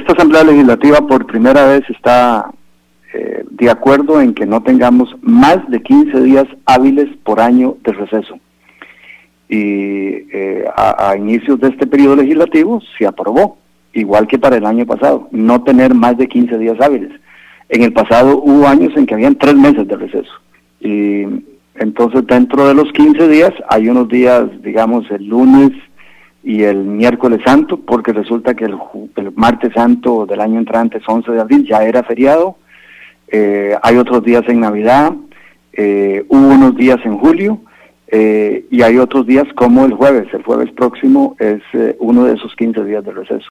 esta Asamblea Legislativa por primera vez está de acuerdo en que no tengamos más de 15 días hábiles por año de receso. Y a inicios de este periodo legislativo se aprobó, igual que para el año pasado, no tener más de 15 días hábiles. En el pasado hubo años en que habían 3 meses de receso. Y entonces dentro de los 15 días hay unos días, digamos, el lunes y el miércoles santo, porque resulta que el martes santo del año entrante, 11 de abril, ya era feriado. Hay otros días en Navidad, hubo unos días en julio, y hay otros días como el jueves próximo es uno de esos 15 días de receso.